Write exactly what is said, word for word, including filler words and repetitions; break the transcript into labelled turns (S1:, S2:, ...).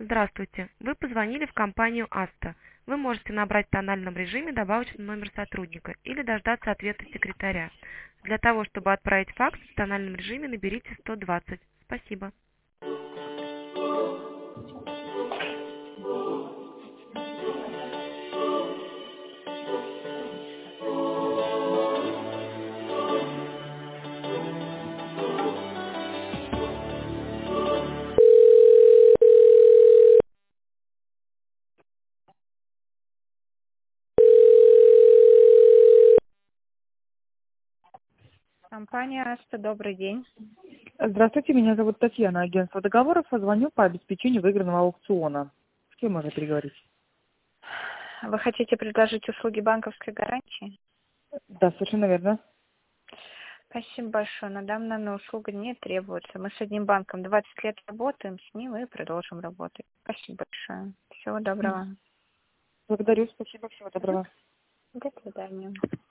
S1: Здравствуйте. Вы позвонили в компанию Аста. Вы можете набрать в тональном режиме добавочный номер сотрудника или дождаться ответа секретаря. Для того, чтобы отправить факс в тональном режиме, наберите сто двадцать. Спасибо.
S2: Компания Аста, добрый день.
S3: Здравствуйте, меня зовут Татьяна, агентство договоров. Позвоню по обеспечению выигранного аукциона. С кем можно переговорить?
S2: Вы хотите предложить услуги банковской гарантии?
S3: Да, совершенно верно.
S2: Спасибо большое, но данная услуга не требуется. Мы с одним банком двадцать лет работаем, с ним и продолжим работать. Спасибо большое. Всего доброго.
S3: Благодарю, спасибо, всего доброго.
S2: До свидания.